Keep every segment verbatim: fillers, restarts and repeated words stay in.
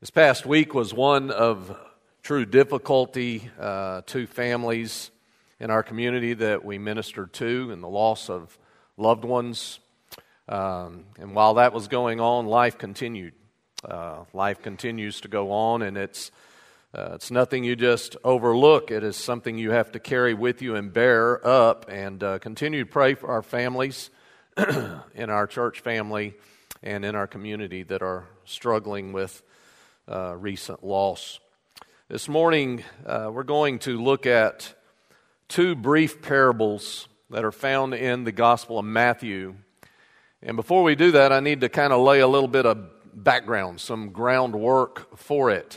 This past week was one of true difficulty uh, to families in our community that we ministered to, and the loss of loved ones. Um, and while that was going on, life continued. Uh, life continues to go on, and it's uh, it's nothing you just overlook. It is something you have to carry with you and bear up, and uh, continue to pray for our families, in our church family, and in our community that are struggling with Uh, recent loss. This morning, uh, we're going to look at two brief parables that are found in the Gospel of Matthew. And before we do that, I need to kind of lay a little bit of background, some groundwork for it.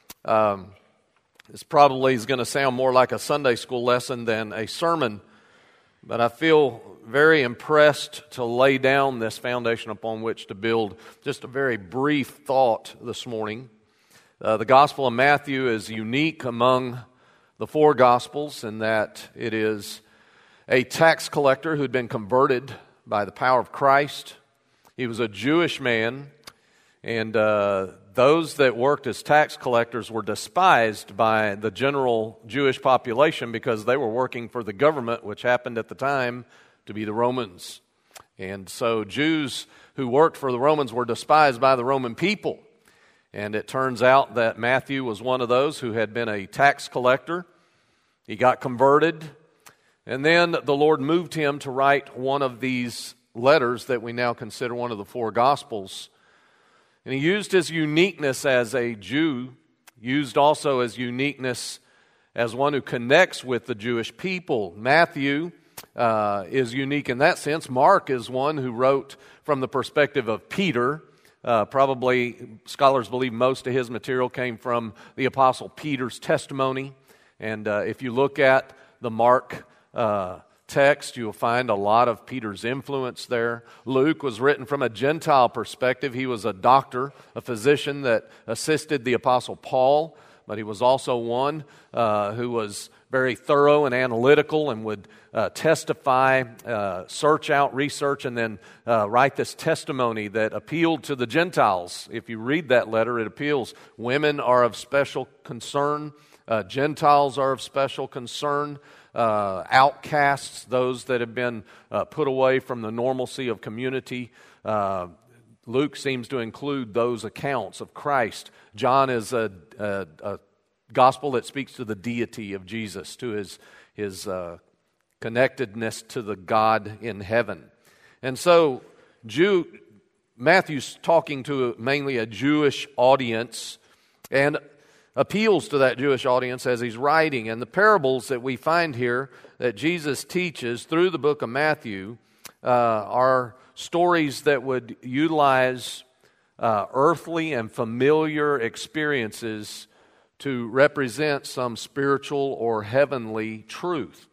Um, this probably is going to sound more like a Sunday school lesson than a sermon, but I feel very impressed to lay down this foundation upon which to build just a very brief thought this morning. Uh, the Gospel of Matthew is unique among the four Gospels in that it is a tax collector who'd been converted by the power of Christ. He was a Jewish man, and uh, those that worked as tax collectors were despised by the general Jewish population because they were working for the government, which happened at the time to be the Romans. And so Jews who worked for the Romans were despised by the Roman people. And it turns out that Matthew was one of those who had been a tax collector. He got converted, and then the Lord moved him to write one of these letters that we now consider one of the four Gospels. And he used his uniqueness as a Jew, used also his uniqueness as one who connects with the Jewish people. Matthew uh, is unique in that sense. Mark is one who wrote from the perspective of Peter. Uh, probably, scholars believe most of his material came from the Apostle Peter's testimony. And uh, if you look at the Mark uh, text, you'll find a lot of Peter's influence there. Luke was written from a Gentile perspective. He was a doctor, a physician that assisted the Apostle Paul, but he was also one uh, who was very thorough and analytical and would uh, testify, uh, search out, research, and then uh, write this testimony that appealed to the Gentiles. If you read that letter, it appeals. Women are of special concern. Uh, Gentiles are of special concern. Uh, outcasts, those that have been uh, put away from the normalcy of community. Uh, Luke seems to include those accounts of Christ. John is a, a, a gospel that speaks to the deity of Jesus, to his his uh, connectedness to the God in heaven. And so Jew, Matthew's talking to mainly a Jewish audience and appeals to that Jewish audience as he's writing. And the parables that we find here that Jesus teaches through the book of Matthew uh, are stories that would utilize uh, earthly and familiar experiences to represent some spiritual or heavenly truth.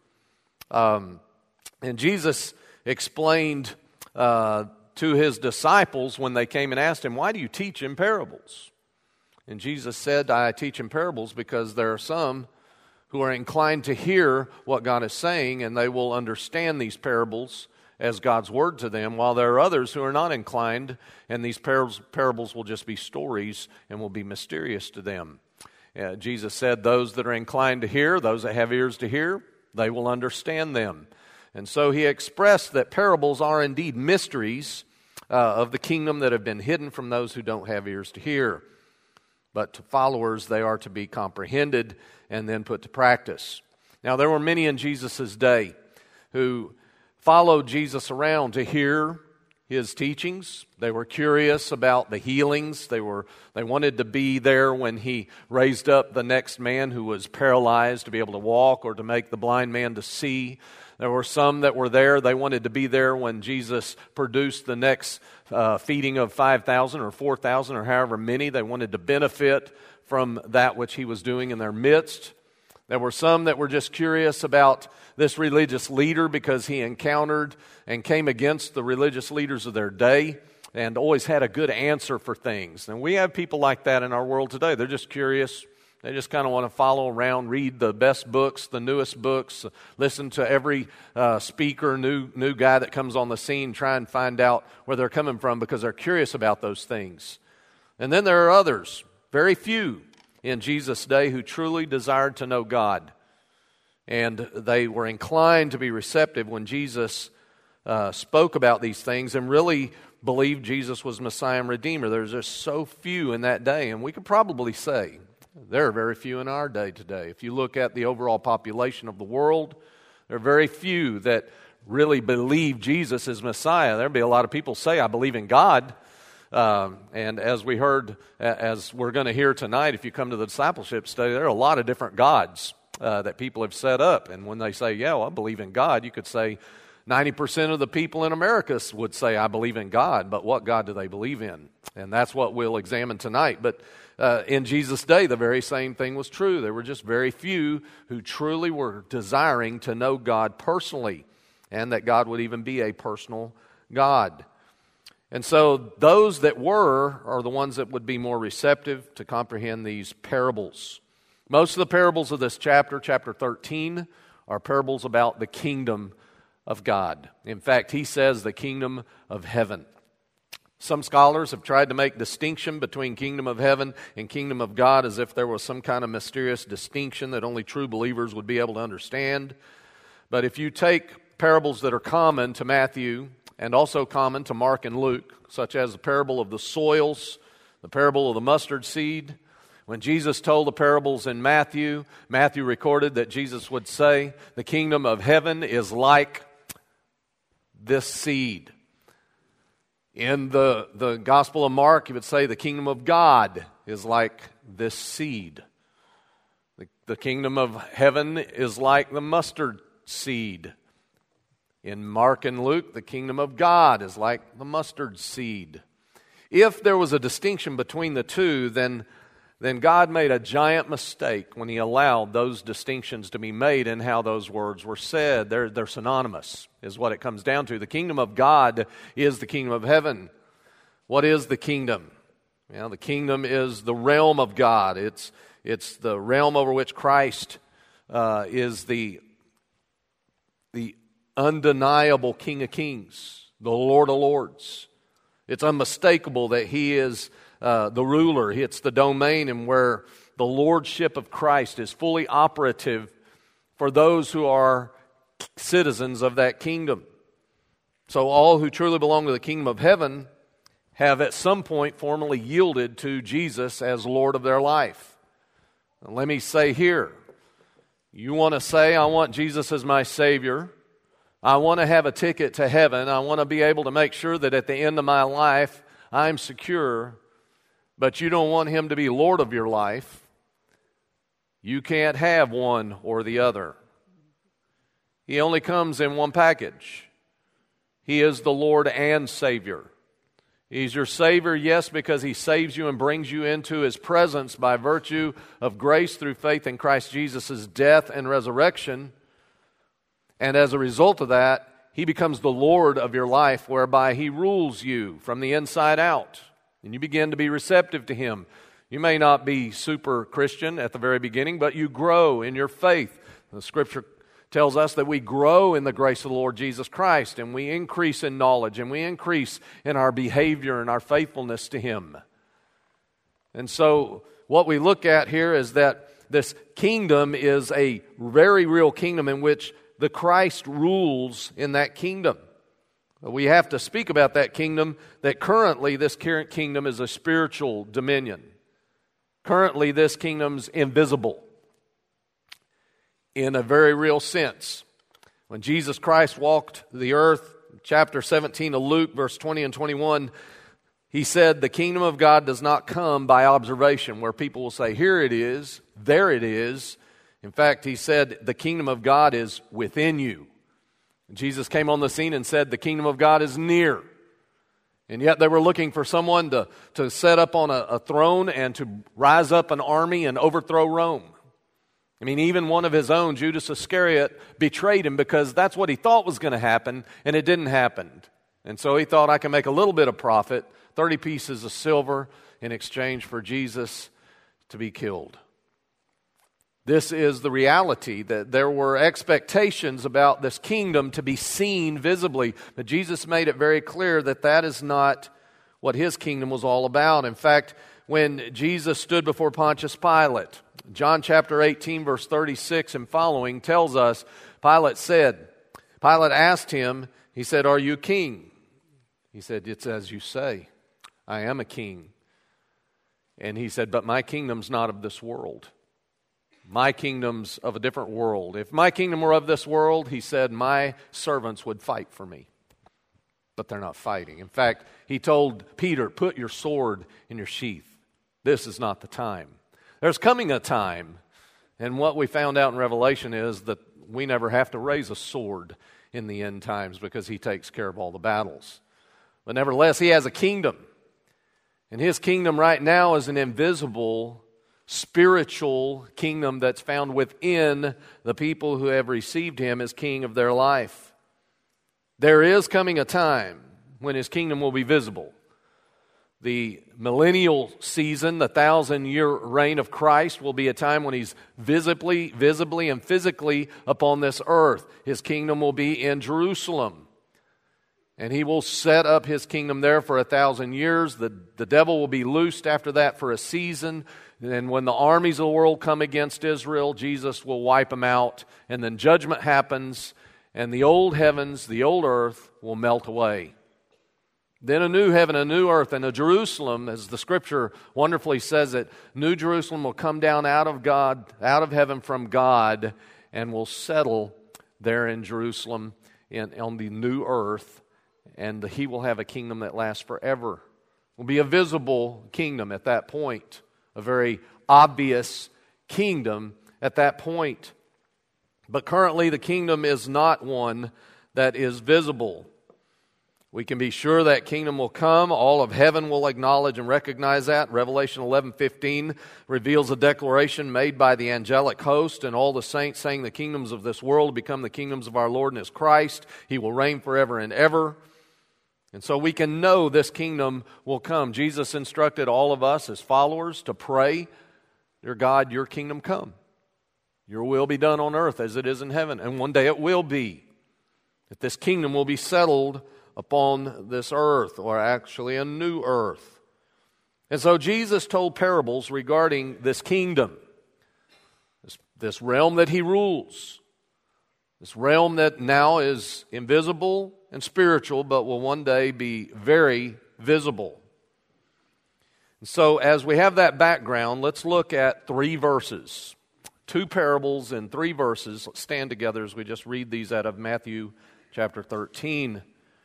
Um, and Jesus explained uh, to his disciples when they came and asked him, "Why do you teach in parables?" And Jesus said, "I teach in parables because there are some who are inclined to hear what God is saying, and they will understand these parables as God's word to them, while there are others who are not inclined, and these parables, parables will just be stories and will be mysterious to them." Uh, Jesus said, "Those that are inclined to hear, those that have ears to hear, they will understand them." And so he expressed that parables are indeed mysteries uh, of the kingdom that have been hidden from those who don't have ears to hear. But to followers, they are to be comprehended and then put to practice. Now, there were many in Jesus' day who followed Jesus around to hear his teachings. They were curious about the healings. They were they wanted to be there when he raised up the next man who was paralyzed to be able to walk, or to make the blind man to see. There were some that were there. They wanted to be there when Jesus produced the next uh, feeding of five thousand or four thousand or however many. They wanted to benefit from that which he was doing in their midst. There were some that were just curious about this religious leader because he encountered and came against the religious leaders of their day and always had a good answer for things. And we have people like that in our world today. They're just curious. They just kind of want to follow around, read the best books, the newest books, listen to every uh, speaker, new new guy that comes on the scene, try and find out where they're coming from because they're curious about those things. And then there are others very few in Jesus' day who truly desired to know God. And they were inclined to be receptive when Jesus uh, spoke about these things and really believed Jesus was Messiah and Redeemer. There's just so few in that day, and we could probably say there are very few in our day today. If you look at the overall population of the world, there are very few that really believe Jesus is Messiah. There'll be a lot of people say, I believe in God. Um, and as we heard, as we're going to hear tonight, if you come to the discipleship study, there are a lot of different gods uh, that people have set up. And when they say, yeah, well, I believe in God, you could say ninety percent of the people in America would say, I believe in God. But what God do they believe in? And that's what we'll examine tonight. But uh, in Jesus' day, the very same thing was true. There were just very few who truly were desiring to know God personally, and that God would even be a personal God. And so those that were are the ones that would be more receptive to comprehend these parables. Most of the parables of this chapter, chapter thirteen, are parables about the kingdom of God. In fact, he says the kingdom of heaven. Some scholars have tried to make distinction between kingdom of heaven and kingdom of God as if there was some kind of mysterious distinction that only true believers would be able to understand. But if you take parables that are common to Matthew and also common to Mark and Luke, such as the parable of the soils, the parable of the mustard seed. When Jesus told the parables in Matthew, Matthew recorded that Jesus would say, the kingdom of heaven is like this seed. In the, the Gospel of Mark, he would say the kingdom of God is like this seed. The, the kingdom of heaven is like the mustard seed. In Mark and Luke, the kingdom of God is like the mustard seed. If there was a distinction between the two, then, then God made a giant mistake when he allowed those distinctions to be made in how those words were said. They're, they're synonymous, is what it comes down to. The kingdom of God is the kingdom of heaven. What is the kingdom? You know, the kingdom is the realm of God. It's, it's the realm over which Christ uh, is the, the undeniable King of Kings, the Lord of Lords. It's unmistakable that he is uh, the ruler. It's the domain in where the lordship of Christ is fully operative for those who are citizens of that kingdom. So all who truly belong to the kingdom of heaven have at some point formally yielded to Jesus as Lord of their life. And let me say here, you want to say, I want Jesus as my Savior. I want to have a ticket to heaven. I want to be able to make sure that at the end of my life, I'm secure. But you don't want him to be Lord of your life. You can't have one or the other. He only comes in one package. He is the Lord and Savior. He's your Savior, yes, because he saves you and brings you into his presence by virtue of grace through faith in Christ Jesus' death and resurrection. And as a result of that, he becomes the Lord of your life, whereby he rules you from the inside out. And you begin to be receptive to him. You may not be super Christian at the very beginning, but you grow in your faith. The Scripture tells us that we grow in the grace of the Lord Jesus Christ, and we increase in knowledge, and we increase in our behavior and our faithfulness to him. And so what we look at here is that this kingdom is a very real kingdom in which the Christ rules in that kingdom. We have to speak about that kingdom, that currently this current kingdom is a spiritual dominion. Currently this kingdom's invisible in a very real sense. When Jesus Christ walked the earth, chapter seventeen of Luke, verse twenty and twenty-one, he said, the kingdom of God does not come by observation, where people will say, here it is, there it is. In fact, he said, the kingdom of God is within you. Jesus came on the scene and said, the kingdom of God is near. And yet they were looking for someone to, to set up on a, a throne and to rise up an army and overthrow Rome. I mean, even one of his own, Judas Iscariot, betrayed him because that's what he thought was going to happen, and it didn't happen. And so he thought, I can make a little bit of profit, thirty pieces of silver in exchange for Jesus to be killed. This is the reality, that there were expectations about this kingdom to be seen visibly. But Jesus made it very clear that that is not what his kingdom was all about. In fact, when Jesus stood before Pontius Pilate. John chapter eighteen, verse thirty-six and following tells us, Pilate said, Pilate asked him, he said, "Are you king?" He said, "It's as you say. I am a king." And he said, "But my kingdom's not of this world. My kingdom's of a different world. If my kingdom were of this world," he said, "my servants would fight for me." But they're not fighting. In fact, he told Peter, "Put your sword in your sheath. This is not the time." There's coming a time, and what we found out in Revelation is that we never have to raise a sword in the end times because he takes care of all the battles. But nevertheless, he has a kingdom. And his kingdom right now is an invisible, spiritual kingdom that's found within the people who have received him as king of their life. There is coming a time when his kingdom will be visible. The millennial season, the thousand-year reign of Christ, will be a time when he's visibly, visibly and physically upon this earth. His kingdom will be in Jerusalem. And he will set up his kingdom there for a thousand years. The, the devil will be loosed after that for a season. And when the armies of the world come against Israel, Jesus will wipe them out. And then judgment happens, and the old heavens, the old earth will melt away. Then a new heaven, a new earth, and a Jerusalem, as the Scripture wonderfully says it, New Jerusalem will come down out of God, out of heaven from God, and will settle there in Jerusalem in, on the new earth, and he will have a kingdom that lasts forever. It will be a visible kingdom at that point, a very obvious kingdom at that point. But currently the kingdom is not one that is visible. We can be sure that kingdom will come. All of heaven will acknowledge and recognize that. Revelation eleven fifteen reveals a declaration made by the angelic host and all the saints saying the kingdoms of this world become the kingdoms of our Lord and His Christ. He will reign forever and ever. And so we can know this kingdom will come. Jesus instructed all of us as followers to pray, "Dear God, your kingdom come. Your will be done on earth as it is in heaven." And one day it will be. That this kingdom will be settled upon this earth, or actually a new earth. And so Jesus told parables regarding this kingdom, this, this realm that he rules, this realm that now is invisible and spiritual, but will one day be very visible. And so as we have that background, let's look at three verses. Two parables in three verses. Let's stand together as we just read these out of Matthew chapter thirteen.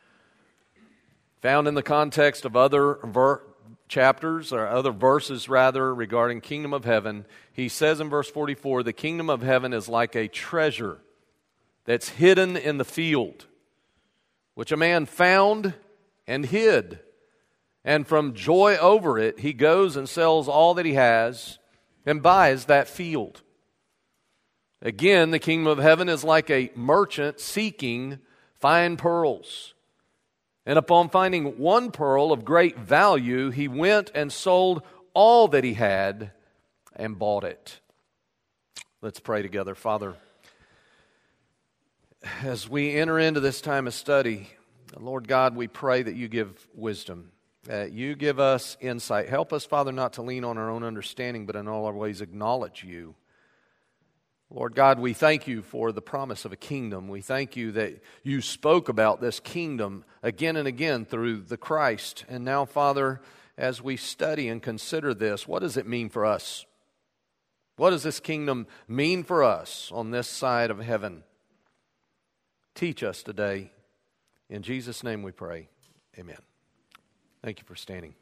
Found in the context of other ver- chapters, or other verses rather, regarding kingdom of heaven, he says in verse forty-four, "The kingdom of heaven is like a treasure that's hidden in the field, which a man found and hid. And from joy over it, he goes and sells all that he has and buys that field. Again, the kingdom of heaven is like a merchant seeking fine pearls. And upon finding one pearl of great value, he went and sold all that he had and bought it." Let's pray together. Father, as we enter into this time of study, Lord God, we pray that you give wisdom, that you give us insight. Help us, Father, not to lean on our own understanding, but in all our ways acknowledge you. Lord God, we thank you for the promise of a kingdom. We thank you that you spoke about this kingdom again and again through the Christ. And now, Father, as we study and consider this, what does it mean for us? What does this kingdom mean for us on this side of heaven? Teach us today. In Jesus' name we pray. Amen. Thank you for standing.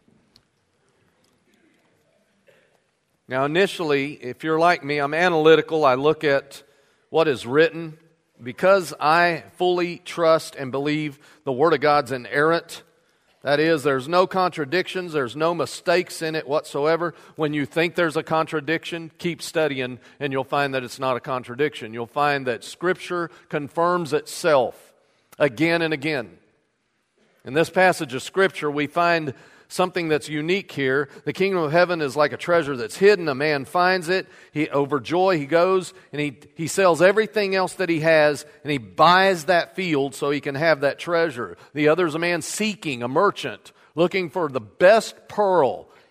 Now, initially, if you're like me, I'm analytical. I look at what is written. Because I fully trust and believe the Word of God's inerrant, that is, there's no contradictions, there's no mistakes in it whatsoever. When you think there's a contradiction, keep studying and you'll find that it's not a contradiction. You'll find that Scripture confirms itself again and again. In this passage of Scripture, we find something that's unique here. The kingdom of heaven is like a treasure that's hidden. A man finds it. He, overjoyed, he goes and he, he sells everything else that he has and he buys that field so he can have that treasure. The other is a man seeking, a merchant, looking for the best pearl.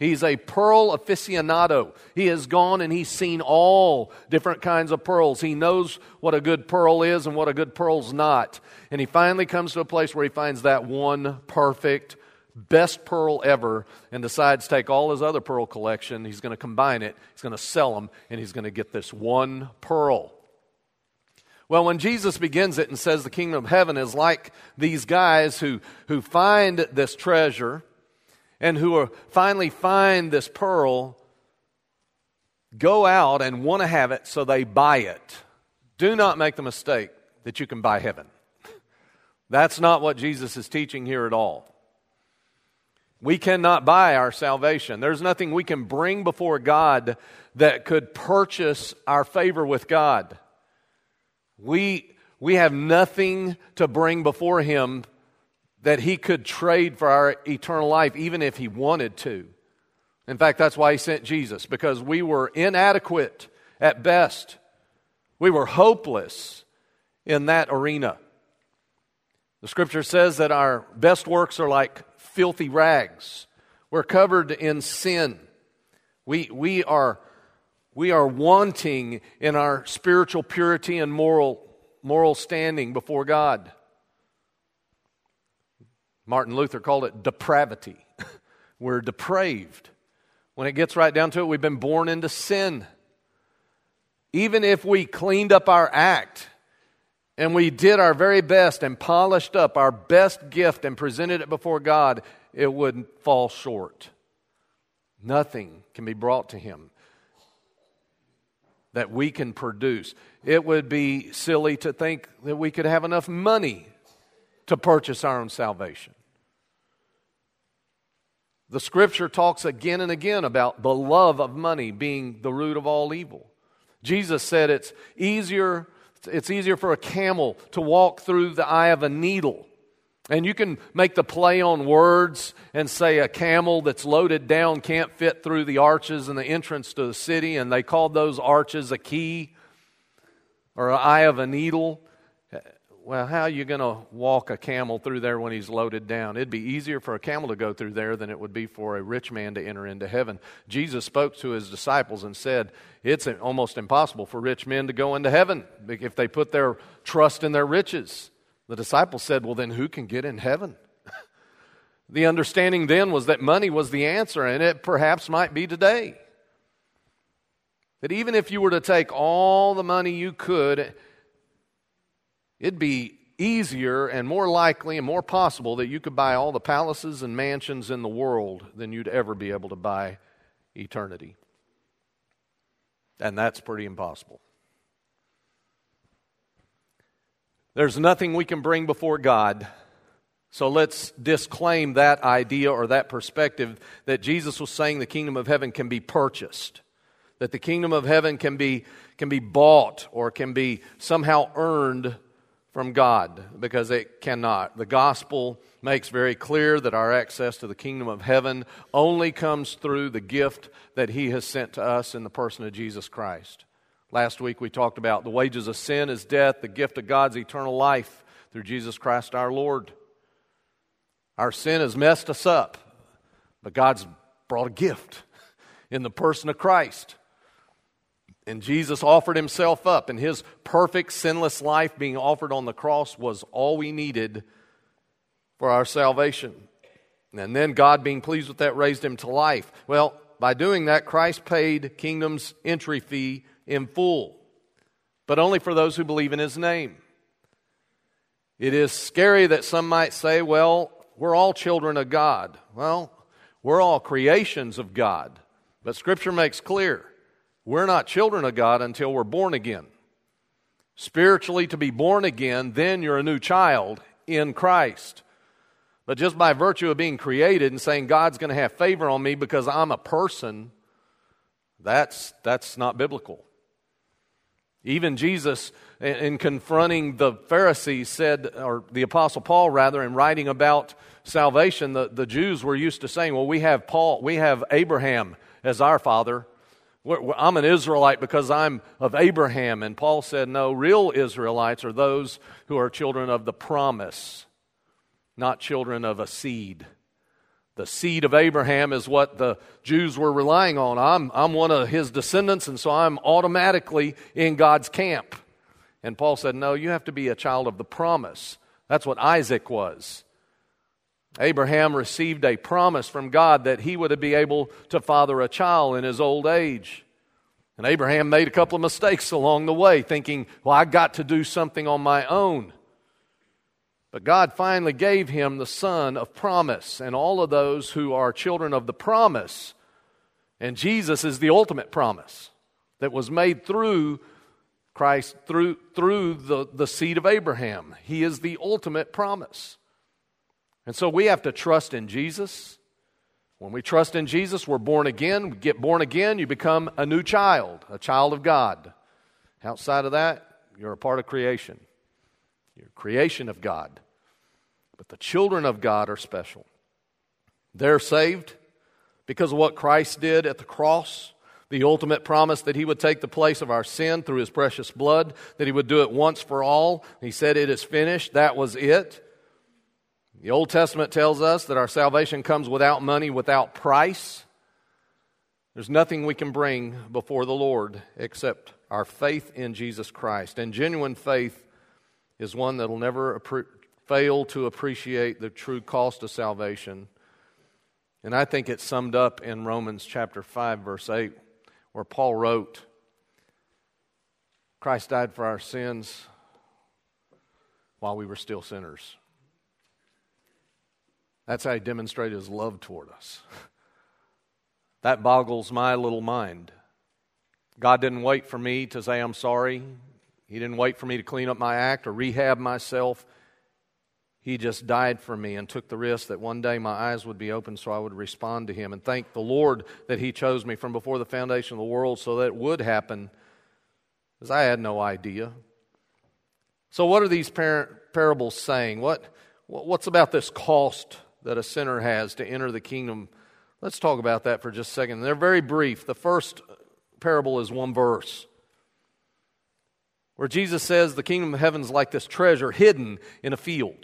He's a pearl aficionado. He has gone and he's seen all different kinds of pearls. He knows what a good pearl is and what a good pearl's not. And he finally comes to a place where he finds that one perfect, best pearl ever, and decides to take all his other pearl collection, he's going to combine it, he's going to sell them, and he's going to get this one pearl. Well, when Jesus begins it and says the kingdom of heaven is like these guys who, who find this treasure and who are finally find this pearl, go out and want to have it, so they buy it. Do not make the mistake that you can buy heaven. That's not what Jesus is teaching here at all. We cannot buy our salvation. There's nothing we can bring before God that could purchase our favor with God. We, we have nothing to bring before Him that He could trade for our eternal life, even if He wanted to. In fact, that's why He sent Jesus, because we were inadequate at best. We were hopeless in that arena. The Scripture says that our best works are like filthy rags. We're covered in sin. We, we are... We are wanting in our spiritual purity and moral, moral standing before God. Martin Luther called it depravity. We're depraved. When it gets right down to it, we've been born into sin. Even if we cleaned up our act and we did our very best and polished up our best gift and presented it before God, it would fall short. Nothing can be brought to Him that we can produce. It would be silly to think that we could have enough money to purchase our own salvation. The Scripture talks again and again about the love of money being the root of all evil. Jesus said it's easier, it's easier for a camel to walk through the eye of a needle. And you can make the play on words and say a camel that's loaded down can't fit through the arches and the entrance to the city, and they called those arches a key or an eye of a needle. Well, how are you going to walk a camel through there when he's loaded down? It'd be easier for a camel to go through there than it would be for a rich man to enter into heaven. Jesus spoke to His disciples and said, it's almost impossible for rich men to go into heaven if they put their trust in their riches. The disciples said, well, then who can get in heaven? The understanding then was that money was the answer, and it perhaps might be today. That even if you were to take all the money you could, it'd be easier and more likely and more possible that you could buy all the palaces and mansions in the world than you'd ever be able to buy eternity. And that's pretty impossible. There's nothing we can bring before God, so let's disclaim that idea or that perspective that Jesus was saying the kingdom of heaven can be purchased, that the kingdom of heaven can be, can be bought or can be somehow earned from God, because it cannot. The gospel makes very clear that our access to the kingdom of heaven only comes through the gift that He has sent to us in the person of Jesus Christ. Last week we talked about the wages of sin is death, the gift of God's eternal life through Jesus Christ our Lord. Our sin has messed us up, but God's brought a gift in the person of Christ. And Jesus offered Himself up, and His perfect sinless life being offered on the cross was all we needed for our salvation. And then God, being pleased with that, raised Him to life. Well, by doing that, Christ paid kingdom's entry fee in full, but only for those who believe in His name. It is scary that some might say, well, we're all children of God. Well, we're all creations of God, but Scripture makes clear we're not children of God until we're born again. Spiritually, to be born again, then you're a new child in Christ. But just by virtue of being created and saying God's going to have favor on me because I'm a person, that's, that's not biblical. Even Jesus, in confronting the Pharisees, said, or the Apostle Paul rather, in writing about salvation, the, the Jews were used to saying, well, we have Paul, we have Abraham as our father. We're, I'm an Israelite because I'm of Abraham. And Paul said, no, real Israelites are those who are children of the promise, not children of a seed. The seed of Abraham is what the Jews were relying on. I'm, I'm one of his descendants, and so I'm automatically in God's camp. And Paul said, no, you have to be a child of the promise. That's what Isaac was. Abraham received a promise from God that he would be able to father a child in his old age. And Abraham made a couple of mistakes along the way, thinking, well, I got to do something on my own. But God finally gave him the son of promise, and all of those who are children of the promise. And Jesus is the ultimate promise that was made through Christ, through, through the, the seed of Abraham. He is the ultimate promise. And so we have to trust in Jesus. When we trust in Jesus, we're born again. We get born again, you become a new child, a child of God. Outside of that, you're a part of creation. You're a creation of God. But the children of God are special. They're saved because of what Christ did at the cross, the ultimate promise that he would take the place of our sin through his precious blood, that he would do it once for all. He said, it is finished. That was it. The Old Testament tells us that our salvation comes without money, without price. There's nothing we can bring before the Lord except our faith in Jesus Christ. And genuine faith is one that will never appre- fail to appreciate the true cost of salvation. And I think it's summed up in Romans chapter five, verse eight, where Paul wrote, Christ died for our sins while we were still sinners. That's how he demonstrated his love toward us. That boggles my little mind. God didn't wait for me to say I'm sorry. He didn't wait for me to clean up my act or rehab myself. He just died for me and took the risk that one day my eyes would be open so I would respond to him. And thank the Lord that he chose me from before the foundation of the world so that it would happen, because I had no idea. So what are these par- parables saying? What What's about this cost that a sinner has to enter the kingdom? Let's talk about that for just a second. They're very brief. The first parable is one verse, where Jesus says the kingdom of heaven is like this treasure hidden in a field.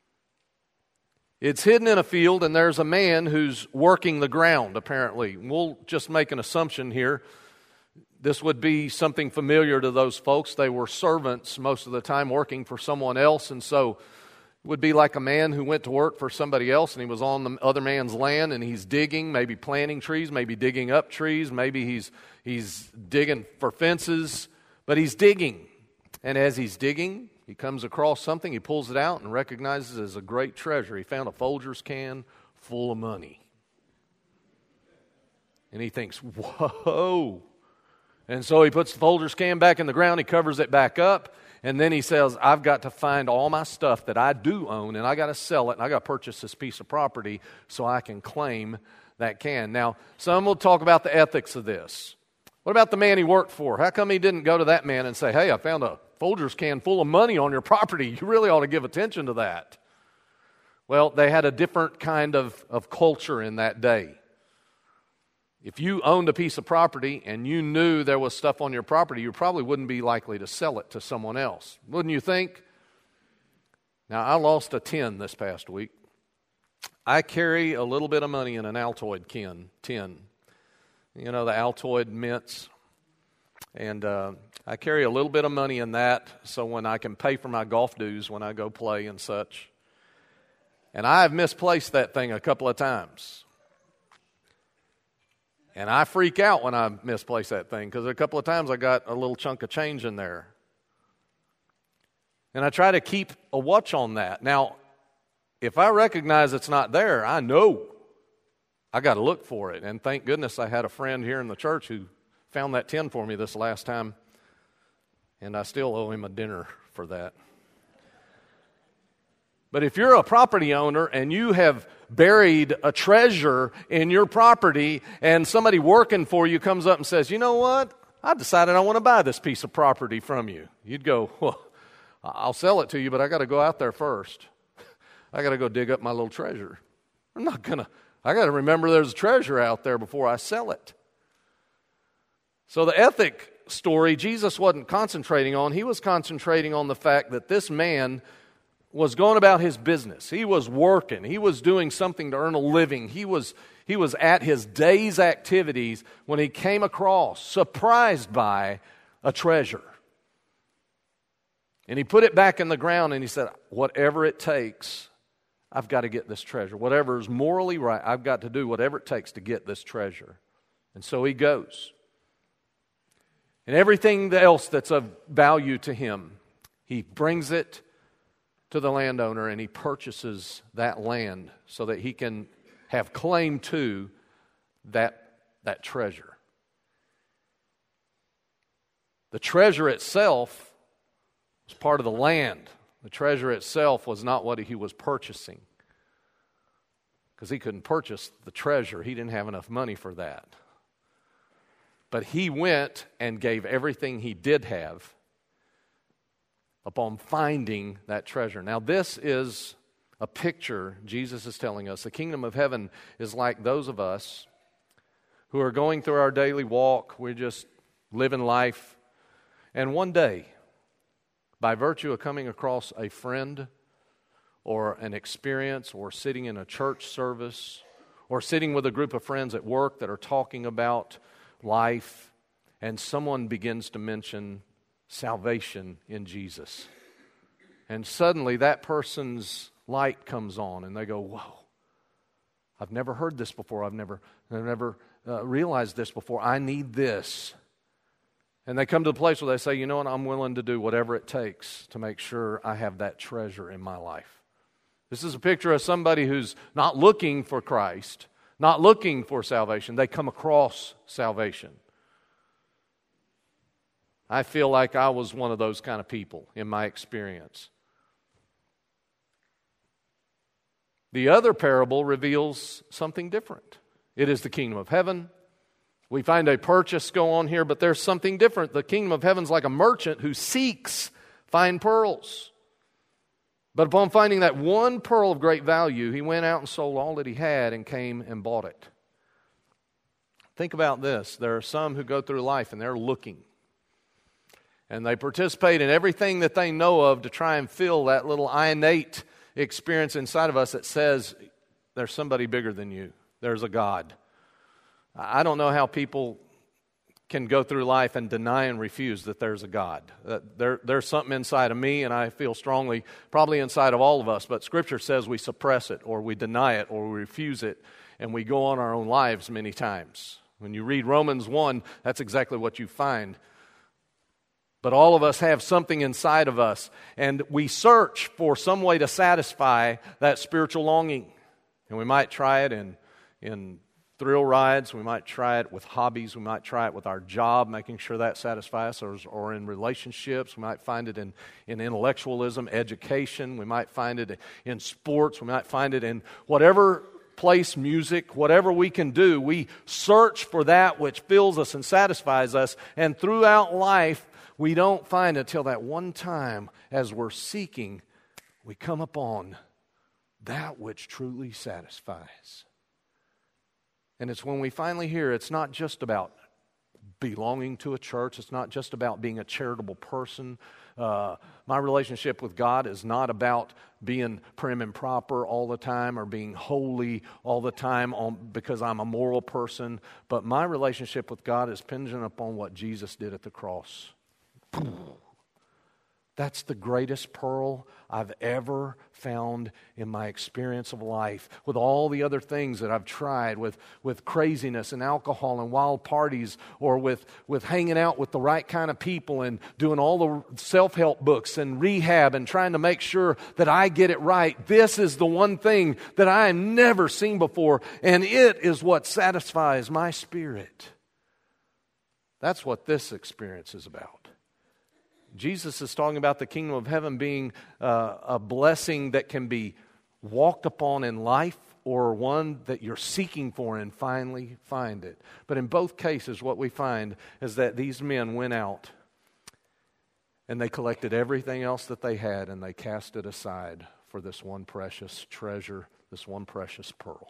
It's hidden in a field, and there's a man who's working the ground, apparently. We'll just make an assumption here. This would be something familiar to those folks. They were servants most of the time working for someone else, and so would be like a man who went to work for somebody else and he was on the other man's land and he's digging, maybe planting trees, maybe digging up trees, maybe he's he's digging for fences, but he's digging. And as he's digging, he comes across something, he pulls it out and recognizes it as a great treasure. He found a Folgers can full of money. And he thinks, whoa. And so he puts the Folgers can back in the ground, he covers it back up. And then he says, I've got to find all my stuff that I do own, and I got to sell it, and I got to purchase this piece of property so I can claim that can. Now, some will talk about the ethics of this. What about the man he worked for? How come he didn't go to that man and say, hey, I found a Folgers can full of money on your property. You really ought to give attention to that. Well, they had a different kind of, of culture in that day. If you owned a piece of property and you knew there was stuff on your property, you probably wouldn't be likely to sell it to someone else. Wouldn't you think? Now, I lost a tin this past week. I carry a little bit of money in an Altoid can, tin. You know, the Altoid mints. And uh, I carry a little bit of money in that so when I can pay for my golf dues when I go play and such. And I have misplaced that thing a couple of times. And I freak out when I misplace that thing because a couple of times I got a little chunk of change in there. And I try to keep a watch on that. Now, if I recognize it's not there, I know I got to look for it. And thank goodness I had a friend here in the church who found that tin for me this last time. And I still owe him a dinner for that. But if you're a property owner and you have buried a treasure in your property and somebody working for you comes up and says, you know what, I decided I want to buy this piece of property from you. You'd go, well, I'll sell it to you, but I got to go out there first. I got to go dig up my little treasure. I'm not going to, I got to remember there's a treasure out there before I sell it. So the ethic story, Jesus wasn't concentrating on. He was concentrating on the fact that this man was going about his business. He was working. He was doing something to earn a living. He was, he was at his day's activities when he came across, surprised by, a treasure. And he put it back in the ground and he said, whatever it takes, I've got to get this treasure. Whatever is morally right, I've got to do whatever it takes to get this treasure. And so he goes. And everything else that's of value to him, he brings it to the landowner and he purchases that land so that he can have claim to that, that treasure. The treasure itself was part of the land. The treasure itself was not what he was purchasing, because he couldn't purchase the treasure. He didn't have enough money for that. But he went and gave everything he did have upon finding that treasure. Now, this is a picture Jesus is telling us. The kingdom of heaven is like those of us who are going through our daily walk. We're just living life. And one day, by virtue of coming across a friend or an experience or sitting in a church service or sitting with a group of friends at work that are talking about life, and someone begins to mention salvation in Jesus. And suddenly that person's light comes on and they go, whoa, I've never heard this before. I've never, I've never uh, realized this before. I need this. And they come to the place where they say, you know what, I'm willing to do whatever it takes to make sure I have that treasure in my life. This is a picture of somebody who's not looking for Christ, not looking for salvation. They come across salvation. I feel like I was one of those kind of people in my experience. The other parable reveals something different. It is the kingdom of heaven. We find a purchase go on here, but there's something different. The kingdom of heaven's like a merchant who seeks fine pearls. But upon finding that one pearl of great value, he went out and sold all that he had and came and bought it. Think about this. There are some who go through life and they're looking. And they participate in everything that they know of to try and fill that little innate experience inside of us that says there's somebody bigger than you. There's a God. I don't know how people can go through life and deny and refuse that there's a God. Uh, there, there's something inside of me, and I feel strongly, probably inside of all of us, but Scripture says we suppress it, or we deny it, or we refuse it, and we go on our own lives many times. When you read Romans one, that's exactly what you find. But all of us have something inside of us, and we search for some way to satisfy that spiritual longing. And we might try it in, in thrill rides, we might try it with hobbies, we might try it with our job, making sure that satisfies us, or, or in relationships, we might find it in, in intellectualism, education, we might find it in sports, we might find it in whatever place, music, whatever we can do. We search for that which fills us and satisfies us, and throughout life, we don't find it until that one time as we're seeking, we come upon that which truly satisfies. And it's when we finally hear it's not just about belonging to a church. It's not just about being a charitable person. Uh, my relationship with God is not about being prim and proper all the time or being holy all the time on, because I'm a moral person. But my relationship with God is pinging upon what Jesus did at the cross. That's the greatest pearl I've ever found in my experience of life. With all the other things that I've tried, with, with craziness and alcohol and wild parties, or with, with hanging out with the right kind of people and doing all the self-help books and rehab and trying to make sure that I get it right. This is the one thing that I have never seen before, and it is what satisfies my spirit. That's what this experience is about. Jesus is talking about the kingdom of heaven being uh, a blessing that can be walked upon in life, or one that you're seeking for and finally find it. But in both cases, what we find is that these men went out and they collected everything else that they had and they cast it aside for this one precious treasure, this one precious pearl.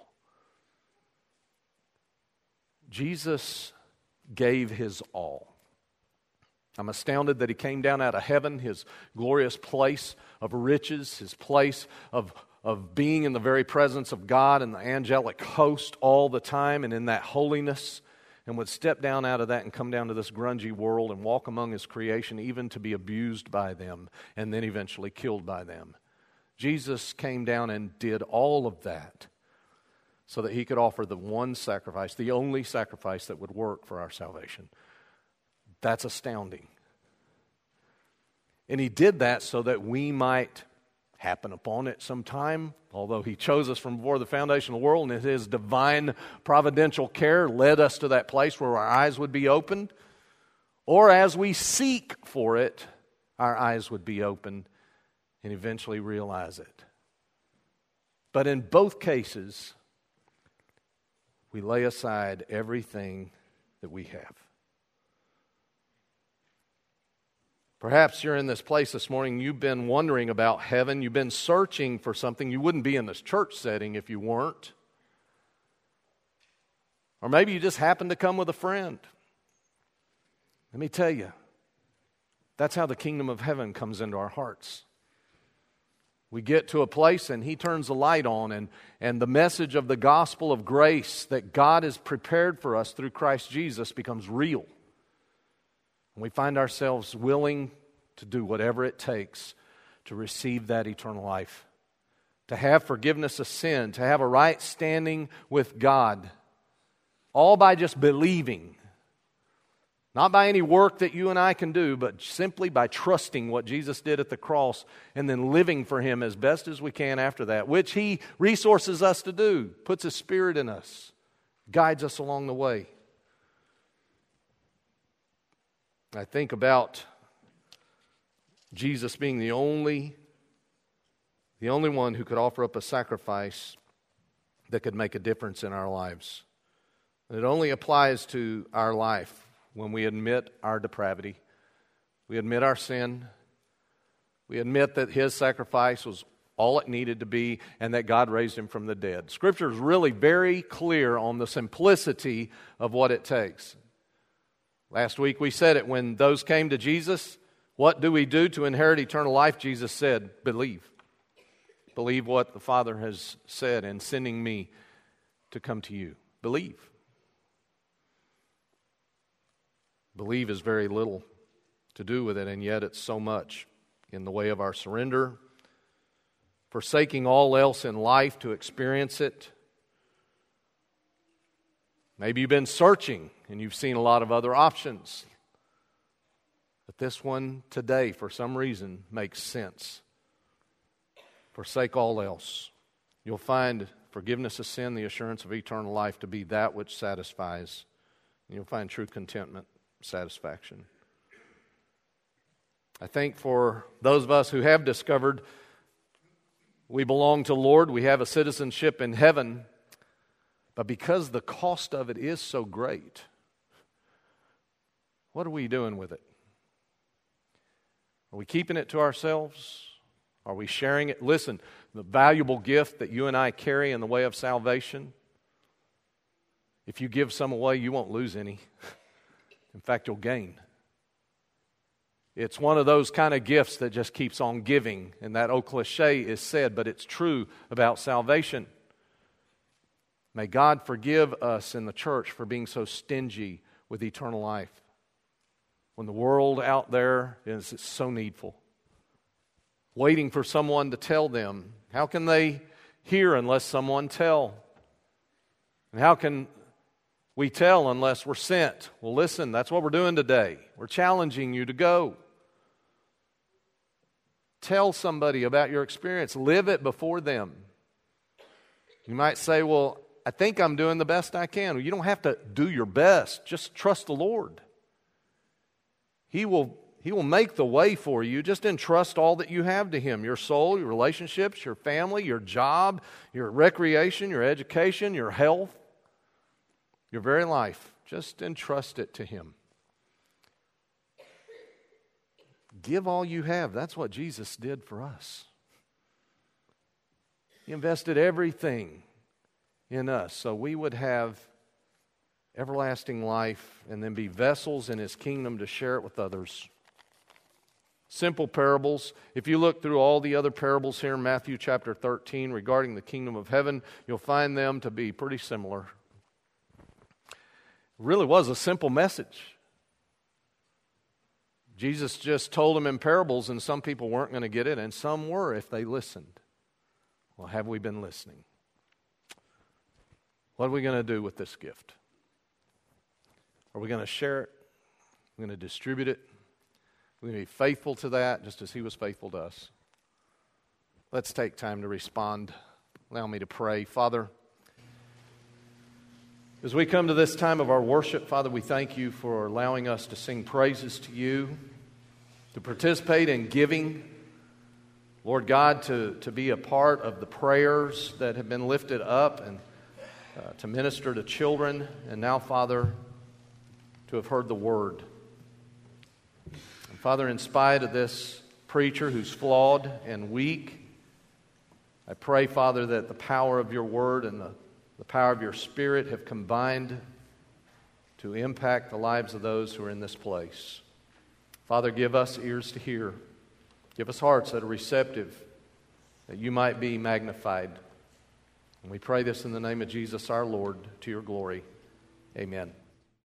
Jesus gave his all. I'm astounded that he came down out of heaven, his glorious place of riches, his place of, of being in the very presence of God and the angelic host all the time and in that holiness, and would step down out of that and come down to this grungy world and walk among his creation, even to be abused by them and then eventually killed by them. Jesus came down and did all of that so that he could offer the one sacrifice, the only sacrifice that would work for our salvation. That's astounding. And he did that so that we might happen upon it sometime, although he chose us from before the foundation of the world, and his divine providential care led us to that place where our eyes would be opened, or as we seek for it, our eyes would be opened and eventually realize it. But in both cases, we lay aside everything that we have. Perhaps you're in this place this morning, you've been wondering about heaven, you've been searching for something. You wouldn't be in this church setting if you weren't. Or maybe you just happened to come with a friend. Let me tell you, that's how the kingdom of heaven comes into our hearts. We get to a place and he turns the light on, and, and the message of the gospel of grace that God has prepared for us through Christ Jesus becomes real. And we find ourselves willing to do whatever it takes to receive that eternal life, to have forgiveness of sin, to have a right standing with God, all by just believing. Not by any work that you and I can do, but simply by trusting what Jesus did at the cross and then living for him as best as we can after that, which he resources us to do, puts his Spirit in us, guides us along the way. I think about Jesus being the only, the only one who could offer up a sacrifice that could make a difference in our lives. And it only applies to our life when we admit our depravity, we admit our sin, we admit that his sacrifice was all it needed to be and that God raised him from the dead. Scripture is really very clear on the simplicity of what it takes. Last week we said it, when those came to Jesus, what do we do to inherit eternal life? Jesus said, believe. Believe what the Father has said in sending me to come to you. Believe. Believe is very little to do with it, and yet it's so much in the way of our surrender, forsaking all else in life to experience it. Maybe you've been searching and you've seen a lot of other options, but this one today, for some reason, makes sense. Forsake all else. You'll find forgiveness of sin, the assurance of eternal life, to be that which satisfies. You'll find true contentment, satisfaction. I think for those of us who have discovered we belong to the Lord, we have a citizenship in heaven, but because the cost of it is so great, what are we doing with it? Are we keeping it to ourselves? Are we sharing it? Listen, the valuable gift that you and I carry in the way of salvation, if you give some away, you won't lose any. In fact, you'll gain. It's one of those kind of gifts that just keeps on giving, and that old cliche is said, but it's true about salvation. May God forgive us in the church for being so stingy with eternal life, when the world out there is so needful, waiting for someone to tell them. How can they hear unless someone tell? And how can we tell unless we're sent? Well, listen, that's what we're doing today. We're challenging you to go. Tell somebody about your experience. Live it before them. You might say, well, I think I'm doing the best I can. Well, you don't have to do your best. Just trust the Lord. He will, He will make the way for you. Just entrust all that you have to Him. Your soul, your relationships, your family, your job, your recreation, your education, your health, your very life. Just entrust it to Him. Give all you have. That's what Jesus did for us. He invested everything in us so we would have everlasting life and then be vessels in His kingdom to share it with others. Simple parables. If you look through all the other parables here in Matthew chapter thirteen regarding the kingdom of heaven, you'll find them to be pretty similar. It really was a simple message. Jesus just told them in parables, and some people weren't going to get it, and some were if they listened. Well, have we been listening? What are we going to do with this gift? Are we going to share it? We're going to distribute it? We're going to be faithful to that just as He was faithful to us. Let's take time to respond. Allow me to pray. Father, as we come to this time of our worship, Father, we thank You for allowing us to sing praises to You, to participate in giving. Lord God, to, to be a part of the prayers that have been lifted up and uh, to minister to children. And now, Father, to have heard the Word. Father, in spite of this preacher who's flawed and weak, I pray, Father, that the power of Your Word and the, the power of Your Spirit have combined to impact the lives of those who are in this place. Father, give us ears to hear. Give us hearts that are receptive, that You might be magnified. And we pray this in the name of Jesus our Lord, to Your glory. Amen.